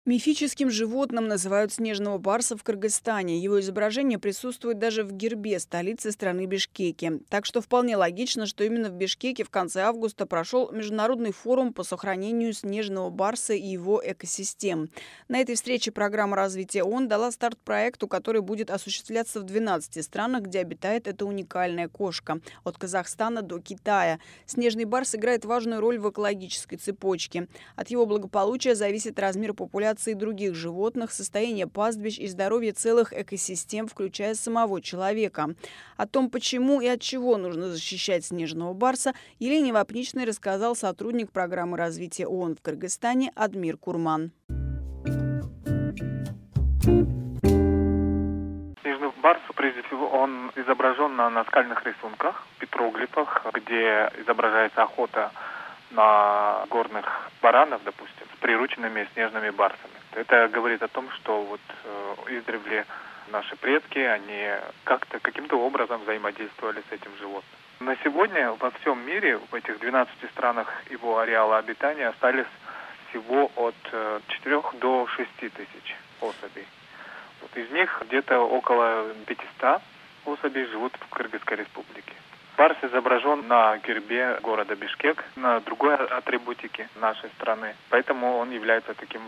Мифическим животным называют снежного барса в Кыргызстане. Его изображение присутствует даже в гербе столицы страны Бишкеке. Так что вполне логично, что именно в Бишкеке в конце августа прошел международный форум по сохранению снежного барса и его экосистем. На этой встрече программа развития ООН дала старт проекту, который будет осуществляться в 12 странах, где обитает эта уникальная кошка. От Казахстана до Китая. Снежный барс играет важную роль в экологической цепочке. От его благополучия зависит размер популяции и других животных, состояние пастбищ и здоровье целых экосистем, включая самого человека. О том, почему и от чего нужно защищать снежного барса, Елене Вапничной рассказал сотрудник программы развития ООН в Кыргызстане Адмир Курман. Снежный барс, прежде всего, он изображен на наскальных рисунках, петроглифах, где изображается охота на горных баранов, допустим, с прирученными снежными барсами. Это говорит о том, что издревле наши предки, они каким-то образом взаимодействовали с этим животным. На сегодня во всем мире, в этих 12 странах его ареала обитания, остались всего от 4 до 6 тысяч особей. Из них где-то около 500 особей живут в Кыргызской республике. Барс изображен на гербе города Бишкек, на другой атрибутике нашей страны. Поэтому он является таким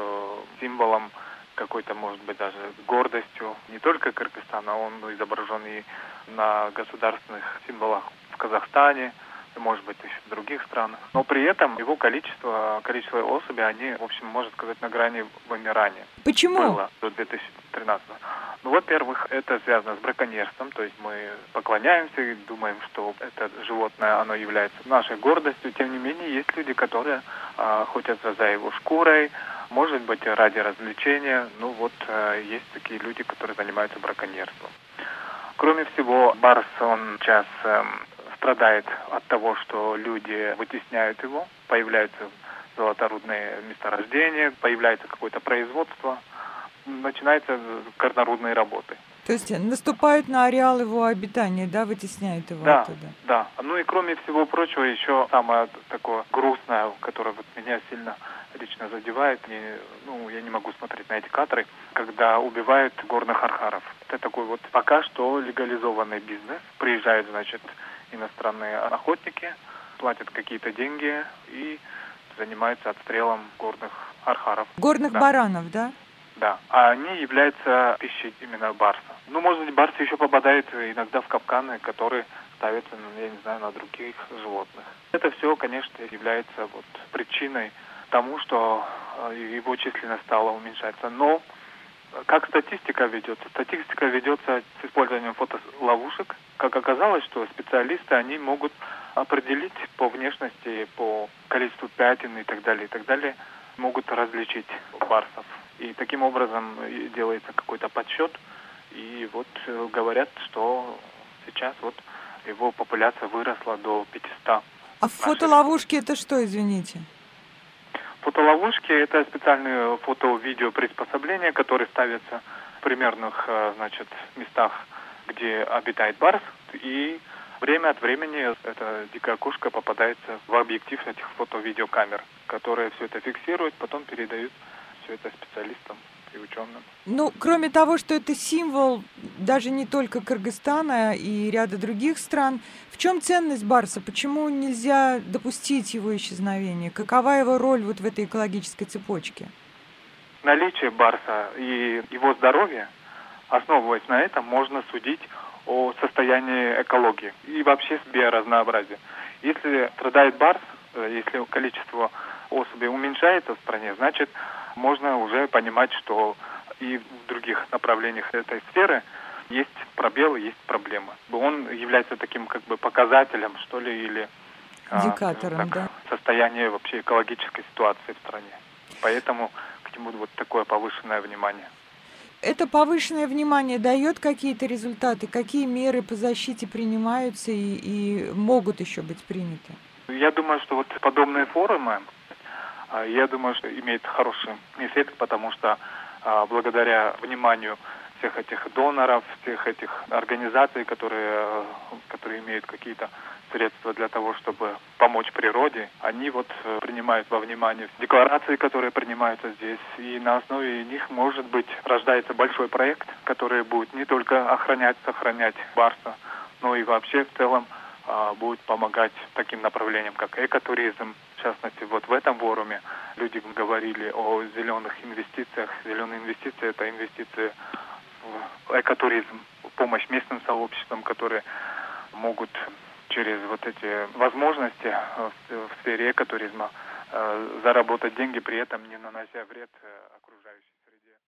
символом какой-то, может быть, даже гордостью не только Кыргызстана, он изображен и на государственных символах в Казахстане, может быть, еще в других странах. Но при этом его количество особей, они, в общем, можно сказать, на грани вымирания. Почему? Было до 2013. Во-первых, это связано с браконьерством, то есть мы поклоняемся и думаем, что это животное, оно является нашей гордостью. Тем не менее, есть люди, которые охотятся за его шкурой, может быть, ради развлечения. Есть такие люди, которые занимаются браконьерством. Кроме всего, барс, он сейчас страдает от того, что люди вытесняют его, появляются золоторудные месторождения, появляется какое-то производство, начинаются горнорудные работы. То есть наступают на ареал его обитания, да, вытесняют его оттуда? Да. И кроме всего прочего, еще самое такое грустное, которое меня сильно лично задевает, я не могу смотреть на эти кадры, когда убивают горных архаров. Это такой пока что легализованный бизнес. Приезжают, иностранные охотники, платят какие-то деньги и занимаются отстрелом горных архаров. Горных баранов, да? Да, а они являются пищей именно барса. Может быть, барсы еще попадают иногда в капканы, которые ставятся, на других животных. Это все, конечно, является причиной тому, что его численность стала уменьшаться. Но как статистика ведется? Статистика ведется с использованием фотоловушек. Как оказалось, что специалисты, они могут определить по внешности, по количеству пятен и так далее, могут различить барсов. И таким образом делается какой-то подсчет. И говорят, что сейчас его популяция выросла до 500. А фотоловушки это что, извините? Фотоловушки – это специальные фото-видео приспособления, которые ставятся в примерных, местах, где обитает барс. И время от времени эта дикая кошка попадается в объектив этих фото-видеокамер, которые все это фиксируют, потом передают все это специалистам и ученым. Кроме того, что это символ даже не только Кыргызстана и ряда других стран, в чем ценность барса? Почему нельзя допустить его исчезновения? Какова его роль в этой экологической цепочке? Наличие барса и его здоровье, основываясь на этом, можно судить о состоянии экологии и вообще биоразнообразия. Если страдает барс, если количество особей уменьшается в стране, значит, можно уже понимать, что и в других направлениях этой сферы есть пробелы, есть проблемы. Он является таким показателем, что ли, или индикатором, да? Состояние вообще экологической ситуации в стране. Поэтому к нему такое повышенное внимание. Это повышенное внимание дает какие-то результаты? Какие меры по защите принимаются и могут еще быть приняты? Я думаю, что подобные форумы, что имеют хороший эффект, потому что благодаря вниманию всех этих доноров, всех этих организаций, которые имеют какие-то средства для того, чтобы помочь природе, они принимают во внимание декларации, которые принимаются здесь, и на основе них, может быть, рождается большой проект, который будет не только сохранять барса, но и вообще в целом будет помогать таким направлениям, как экотуризм. В частности, в этом форуме люди говорили о зеленых инвестициях. Зеленые инвестиции – это инвестиции в экотуризм, помощь местным сообществам, которые могут через эти возможности в сфере экотуризма заработать деньги, при этом не нанося вред